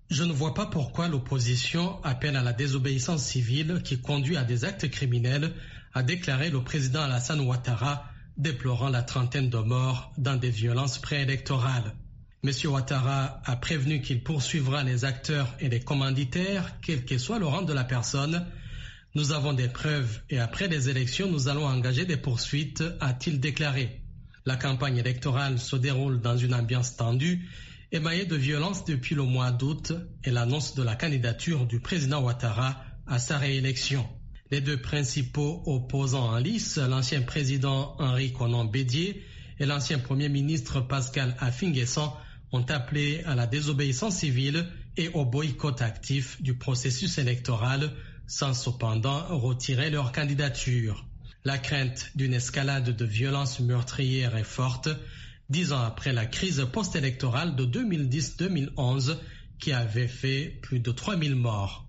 Je ne vois pas pourquoi l'opposition appelle à la désobéissance civile qui conduit à des actes criminels, a déclaré le président Alassane Ouattara, déplorant la trentaine de morts dans des violences préélectorales. M. Ouattara a prévenu qu'il poursuivra les acteurs et les commanditaires, quel que soit le rang de la personne. Nous avons des preuves et après les élections, nous allons engager des poursuites, a-t-il déclaré. La campagne électorale se déroule dans une ambiance tendue, émaillée de violence depuis le mois d'août et l'annonce de la candidature du président Ouattara à sa réélection. Les deux principaux opposants en lice, l'ancien président Henri Konan Bédié et l'ancien premier ministre Pascal Affi-N'Guessan, ont appelé à la désobéissance civile et au boycott actif du processus électoral, sans cependant retirer leur candidature. La crainte d'une escalade de violences meurtrières est forte, 10 ans après la crise post-électorale de 2010-2011 qui avait fait plus de 3000 morts.